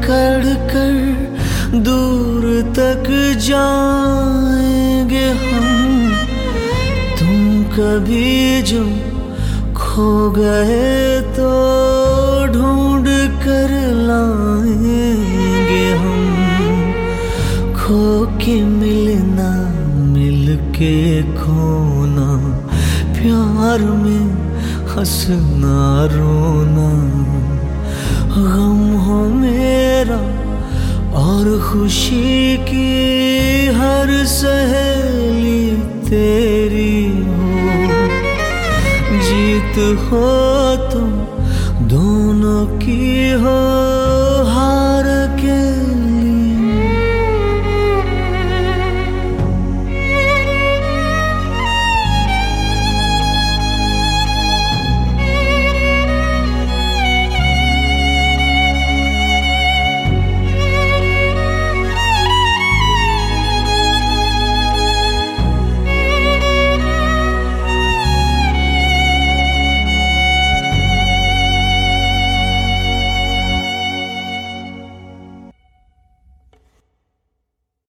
पकड़ कर दूर तक जाएंगे हम। तुम कभी जो खो गए तो ढूंढ कर लाएंगे हम। खो के मिलना, मिल के खोना, प्यार में हंसना रोना। गम हो मेरा और खुशी की हर सहेली तेरी हो। जीत हो तुम दोनों की हो